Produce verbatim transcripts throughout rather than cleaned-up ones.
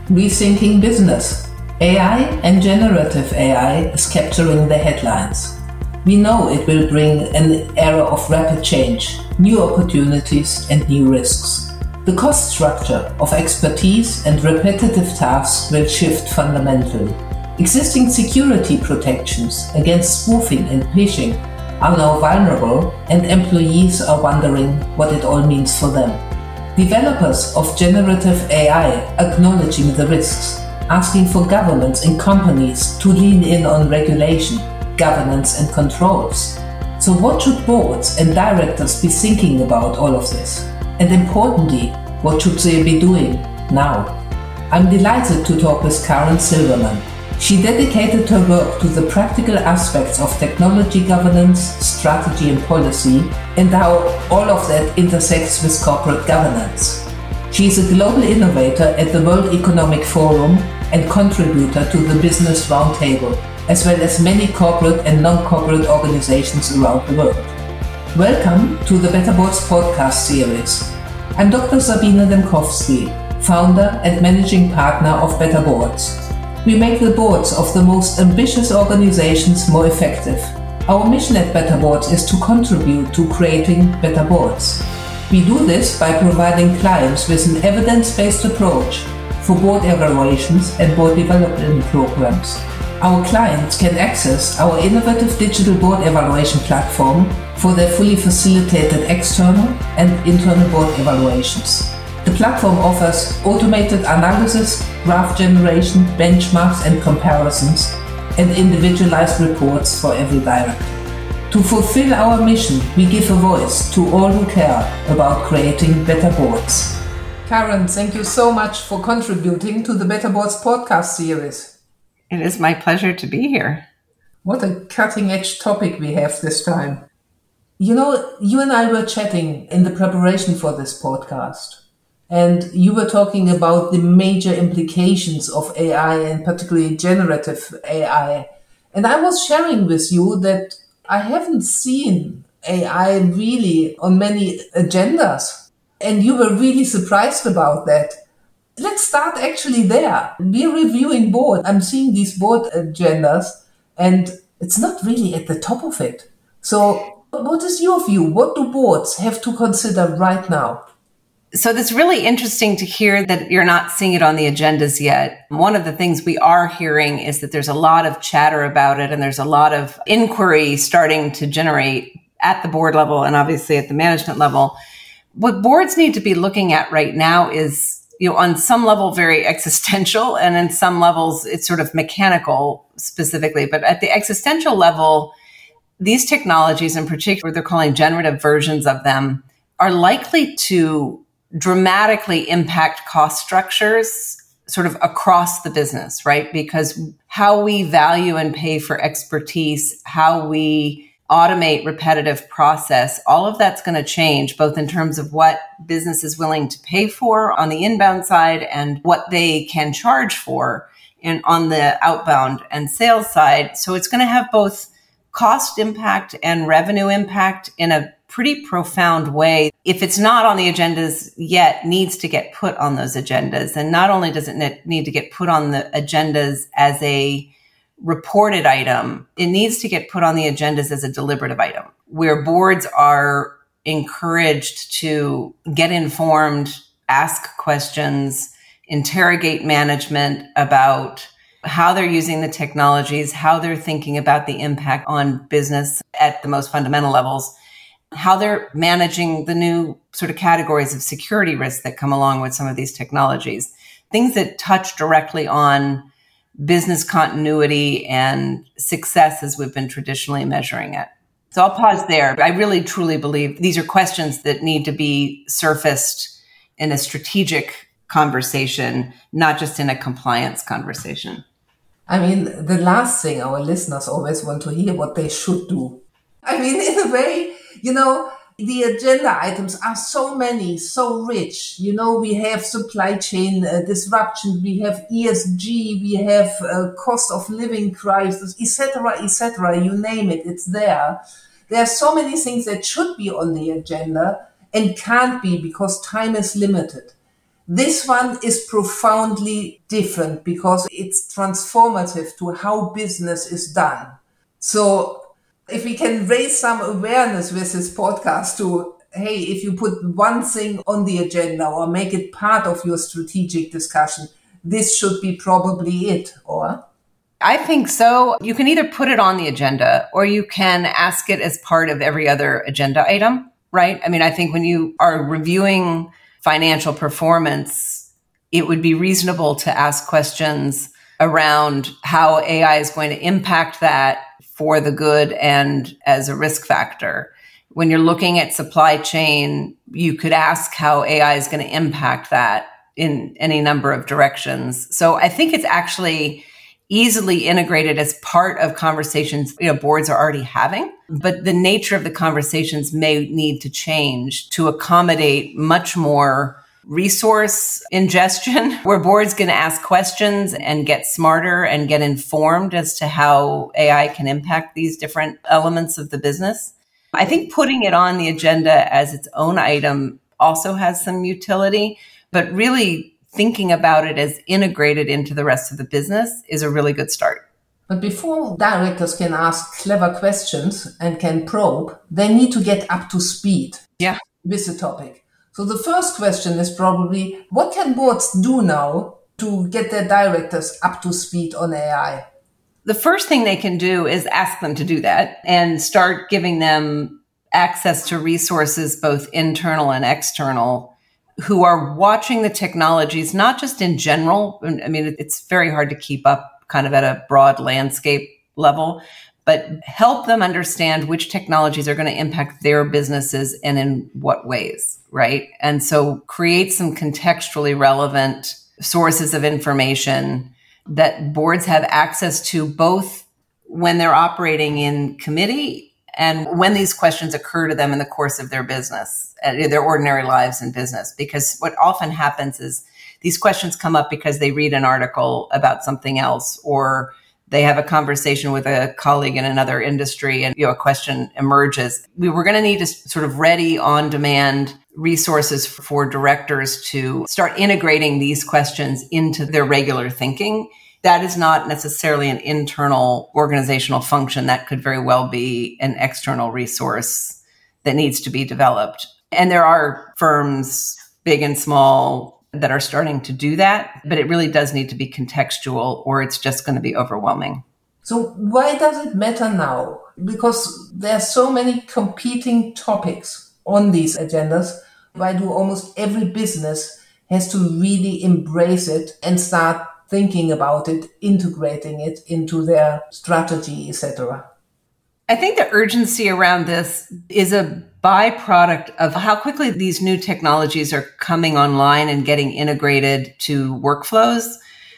Rethinking business. A I and generative A I is capturing the headlines. We know it will bring an era of rapid change, new opportunities and new risks. The cost structure of expertise and repetitive tasks will shift fundamentally. Existing security protections against spoofing and phishing are now vulnerable, and employees are wondering what it all means for them. Developers of generative A I acknowledging the risks, asking for governments and companies to lean in on regulation, governance and controls. So what should boards and directors be thinking about all of this? And importantly, what should they be doing now? I'm delighted to talk with Karen Silverman. She dedicated her work to the practical aspects of technology governance, strategy and policy, and how all of that intersects with corporate governance. She is a global innovator at the World Economic Forum and contributor to the Business Roundtable, as well as many corporate and non-corporate organizations around the world. Welcome to the Better Boards podcast series. I'm Doctor Sabine Demkowski, founder and managing partner of Better Boards. We make the boards of the most ambitious organizations more effective. Our mission at Better Boards is to contribute to creating better boards. We do this by providing clients with an evidence-based approach for board evaluations and board development programs. Our clients can access our innovative digital board evaluation platform for their fully facilitated external and internal board evaluations. The platform offers automated analysis, graph generation, benchmarks and comparisons, and individualized reports for every director. To fulfill our mission, we give a voice to all who care about creating better boards. Karen, thank you so much for contributing to the Better Boards podcast series. It is my pleasure to be here. What a cutting-edge topic we have this time. You know, you and I were chatting in the preparation for this podcast. And you were talking about the major implications of A I and particularly generative A I. And I was sharing with you that I haven't seen A I really on many agendas. And you were really surprised about that. Let's start actually there. We're reviewing board. I'm seeing these board agendas and it's not really at the top of it. So what is your view? What do boards have to consider right now? So it's really interesting to hear that you're not seeing it on the agendas yet. One of the things we are hearing is that there's a lot of chatter about it and there's a lot of inquiry starting to generate at the board level and obviously at the management level. What boards need to be looking at right now is, you know, on some level very existential and in some levels it's sort of mechanical specifically. But at the existential level, these technologies in particular, they're calling generative versions of them, are likely to dramatically impact cost structures sort of across the business, right? Because how we value and pay for expertise, how we automate repetitive process, all of that's going to change, both in terms of what business is willing to pay for on the inbound side and what they can charge for in, on the outbound and sales side. So it's going to have both cost impact and revenue impact in a pretty profound way. If it's not on the agendas yet, needs to get put on those agendas. And not only does it need to get put on the agendas as a reported item, it needs to get put on the agendas as a deliberative item, where boards are encouraged to get informed, ask questions, interrogate management about how they're using the technologies, how they're thinking about the impact on business at the most fundamental levels, how they're managing the new sort of categories of security risks that come along with some of these technologies, things that touch directly on business continuity and success as we've been traditionally measuring it. So I'll pause there. I really, truly believe these are questions that need to be surfaced in a strategic conversation, not just in a compliance conversation. I mean, the last thing our listeners always want to hear, what they should do. I mean, in a way, you know, the agenda items are so many, so rich. You know, we have supply chain uh, disruption, we have E S G, we have uh, cost of living crisis, et cetera, et cetera. You name it, it's there. There are so many things that should be on the agenda and can't be because time is limited. This one is profoundly different because it's transformative to how business is done. So if we can raise some awareness with this podcast to, hey, if you put one thing on the agenda or make it part of your strategic discussion, this should be probably it, or? I think so. You can either put it on the agenda or you can ask it as part of every other agenda item, right? I mean, I think when you are reviewing financial performance, it would be reasonable to ask questions around how A I is going to impact that for the good and as a risk factor. When you're looking at supply chain, you could ask how A I is going to impact that in any number of directions. So I think it's actually easily integrated as part of conversations, you know, boards are already having, but the nature of the conversations may need to change to accommodate much more resource ingestion, where boards going to ask questions and get smarter and get informed as to how A I can impact these different elements of the business. I think putting it on the agenda as its own item also has some utility, but really thinking about it as integrated into the rest of the business is a really good start. But before directors can ask clever questions and can probe, they need to get up to speed yeah. with the topic. So the first question is probably, what can boards do now to get their directors up to speed on A I? The first thing they can do is ask them to do that and start giving them access to resources, both internal and external, who are watching the technologies, not just in general. I mean, it's very hard to keep up kind of at a broad landscape level, but help them understand which technologies are going to impact their businesses and in what ways, right? And so create some contextually relevant sources of information that boards have access to, both when they're operating in committee and when these questions occur to them in the course of their business, their ordinary lives in business. Because what often happens is these questions come up because they read an article about something else, or they have a conversation with a colleague in another industry and, you know, a question emerges. We were going to need to sort of ready on-demand resources for directors to start integrating these questions into their regular thinking. That is not necessarily an internal organizational function. That could very well be an external resource that needs to be developed. And there are firms, big and small, that are starting to do that, but it really does need to be contextual, or it's just going to be overwhelming. So why does it matter now? Because there are so many competing topics on these agendas. Why do almost every business has to really embrace it and start thinking about it, integrating it into their strategy, et cetera? I think the urgency around this is a byproduct of how quickly these new technologies are coming online and getting integrated to workflows.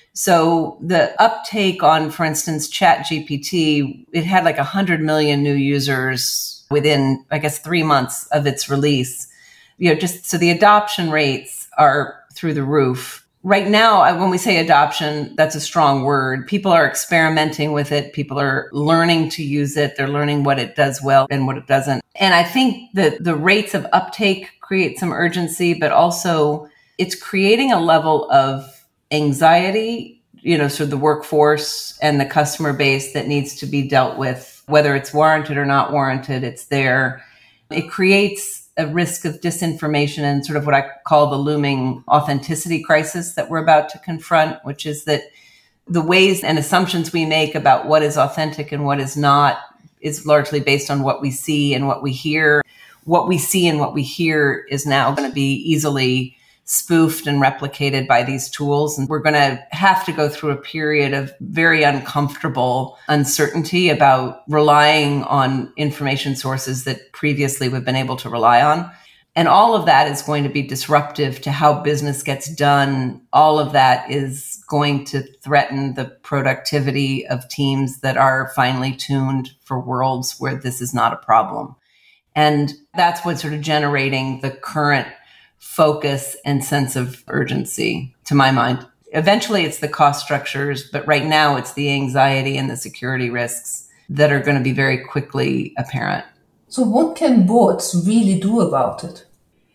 So the uptake on, for instance, ChatGPT, it had like one hundred million new users within, I guess, three months of its release. You know, just so the adoption rates are through the roof. Right now, when we say adoption, that's a strong word. People are experimenting with it. People are learning to use it. They're learning what it does well and what it doesn't. And I think that the rates of uptake create some urgency, but also it's creating a level of anxiety, you know, sort of the workforce and the customer base that needs to be dealt with, whether it's warranted or not warranted, it's there. It creates a risk of disinformation and sort of what I call the looming authenticity crisis that we're about to confront, which is that the ways and assumptions we make about what is authentic and what is not is largely based on what we see and what we hear. What we see and what we hear is now going to be easily spoofed and replicated by these tools. And we're going to have to go through a period of very uncomfortable uncertainty about relying on information sources that previously we've been able to rely on. And all of that is going to be disruptive to how business gets done. All of that is going to threaten the productivity of teams that are finely tuned for worlds where this is not a problem. And that's what's sort of generating the current focus and sense of urgency, to my mind. Eventually, it's the cost structures, but right now it's the anxiety and the security risks that are going to be very quickly apparent. So what can boards really do about it?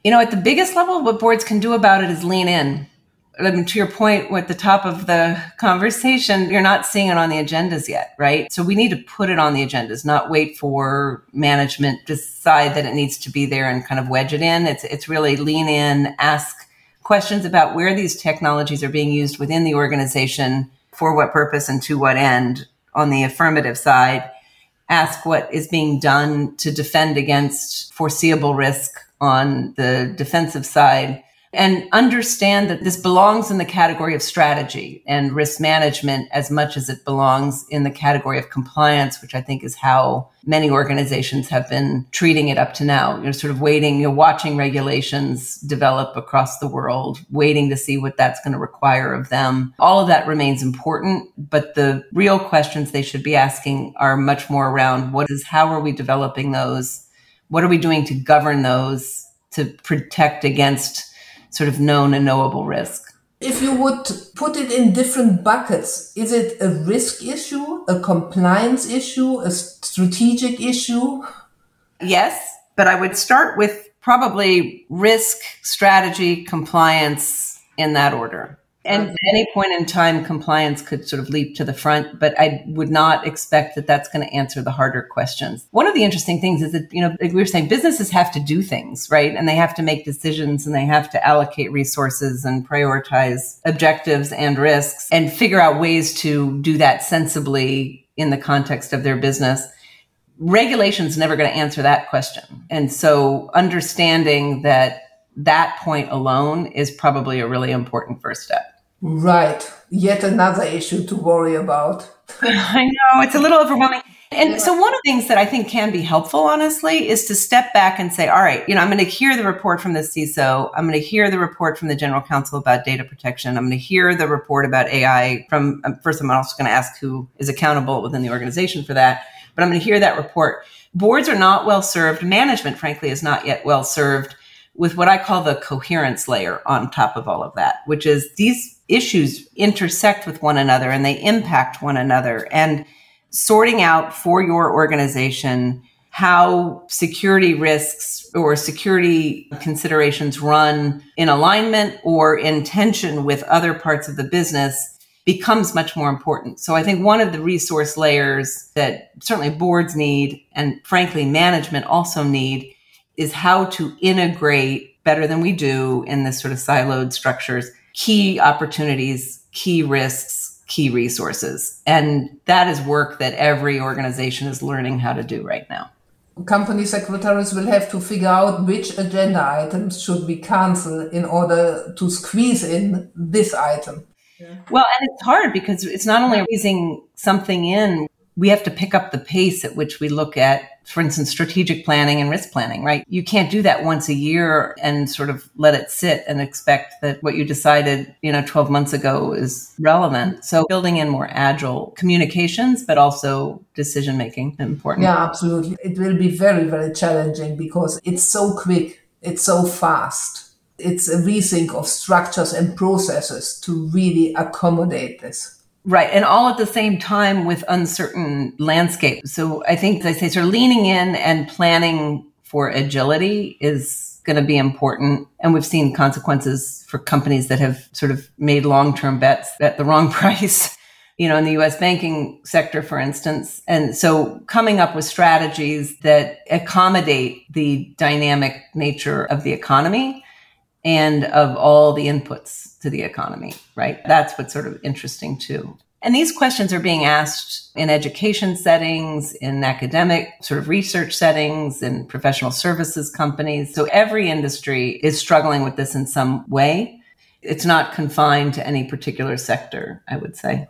You know, at the biggest level, what boards can do about it is lean in. I mean, to your point, at the top of the conversation, you're not seeing it on the agendas yet, right? So we need to put it on the agendas, not wait for management to decide that it needs to be there and kind of wedge it in. It's it's really lean in, ask questions about where these technologies are being used within the organization, for what purpose and to what end. On the affirmative side, ask what is being done to defend against foreseeable risk on the defensive side, and understand that this belongs in the category of strategy and risk management as much as it belongs in the category of compliance, which I think is how many organizations have been treating it up to now. You're sort of waiting, you're watching regulations develop across the world, waiting to see what that's going to require of them. All of that remains important, but the real questions they should be asking are much more around what is, how are we developing those? What are we doing to govern those to protect against sort of known and knowable risk? If you would put it in different buckets, is it a risk issue, a compliance issue, a strategic issue? Yes, but I would start with probably risk, strategy, compliance in that order. And at any point in time, compliance could sort of leap to the front, but I would not expect that that's going to answer the harder questions. One of the interesting things is that, you know, like we were saying, businesses have to do things, right? And they have to make decisions and they have to allocate resources and prioritize objectives and risks and figure out ways to do that sensibly in the context of their business. Regulation's never going to answer that question. And so understanding that that point alone is probably a really important first step. Right. Yet another issue to worry about. I know, it's a little overwhelming. And yeah. So one of the things that I think can be helpful, honestly, is to step back and say, all right, you know, I'm going to hear the report from the C I S O. I'm going to hear the report from the general counsel about data protection. I'm going to hear the report about A I from, um, first, I'm also going to ask who is accountable within the organization for that. But I'm going to hear that report. Boards are not well served. Management, frankly, is not yet well served with what I call the coherence layer on top of all of that, which is these issues intersect with one another and they impact one another, and sorting out for your organization how security risks or security considerations run in alignment or in tension with other parts of the business becomes much more important. So I think one of the resource layers that certainly boards need, and frankly, management also need, is how to integrate better than we do in this sort of siloed structures, key opportunities, key risks, key resources. And that is work that every organization is learning how to do right now. Company secretaries will have to figure out which agenda items should be canceled in order to squeeze in this item. Yeah. Well, and it's hard because it's not only squeezing something in, we have to pick up the pace at which we look at, for instance, strategic planning and risk planning, right? You can't do that once a year and sort of let it sit and expect that what you decided, you know, twelve months ago is relevant. So building in more agile communications, but also decision making is important. Yeah, absolutely. It will be very, very challenging because it's so quick. It's so fast. It's a rethink of structures and processes to really accommodate this. Right. And all at the same time with uncertain landscape. So I think, as I say, sort of leaning in and planning for agility is going to be important. And we've seen consequences for companies that have sort of made long-term bets at the wrong price, you know, in the U S banking sector, for instance. And so coming up with strategies that accommodate the dynamic nature of the economy and of all the inputs to the economy, right? That's what's sort of interesting too. And these questions are being asked in education settings, in academic sort of research settings, in professional services companies. So every industry is struggling with this in some way. It's not confined to any particular sector, I would say.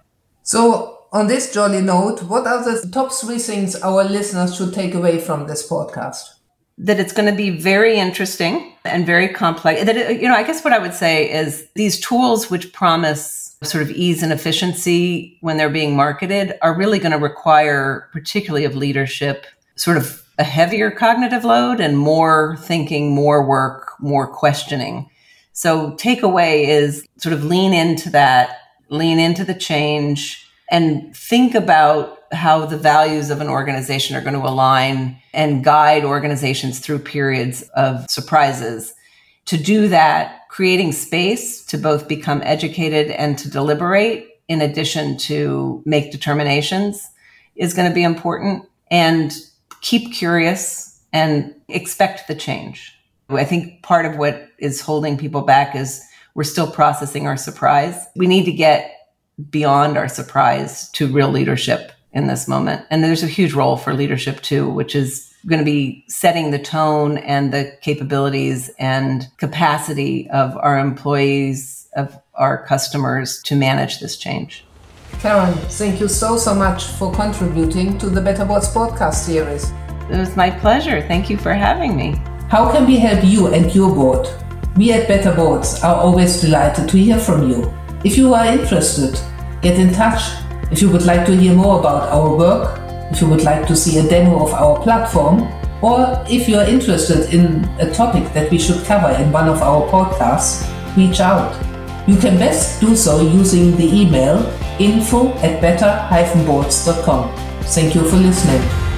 So on this jolly note, what are the top three things our listeners should take away from this podcast? That it's going to be very interesting and very complex. That it, you know, I guess what I would say is these tools which promise sort of ease and efficiency when they're being marketed are really going to require, particularly of leadership, sort of a heavier cognitive load and more thinking, more work, more questioning. So takeaway is sort of lean into that, lean into the change, and think about how the values of an organization are going to align and guide organizations through periods of surprises. To do that, creating space to both become educated and to deliberate, in addition to make determinations, is going to be important. And keep curious and expect the change. I think part of what is holding people back is we're still processing our surprise. We need to get beyond our surprise to real leadership in this moment. And there's a huge role for leadership too, which is going to be setting the tone and the capabilities and capacity of our employees, of our customers to manage this change. Karen, thank you so, so much for contributing to the Better Boards podcast series. It was my pleasure. Thank you for having me. How can we help you and your board? We at Better Boards are always delighted to hear from you. If you are interested, get in touch. If you would like to hear more about our work, if you would like to see a demo of our platform, or if you are interested in a topic that we should cover in one of our podcasts, reach out. You can best do so using the email info at better dash boards dot com. Thank you for listening.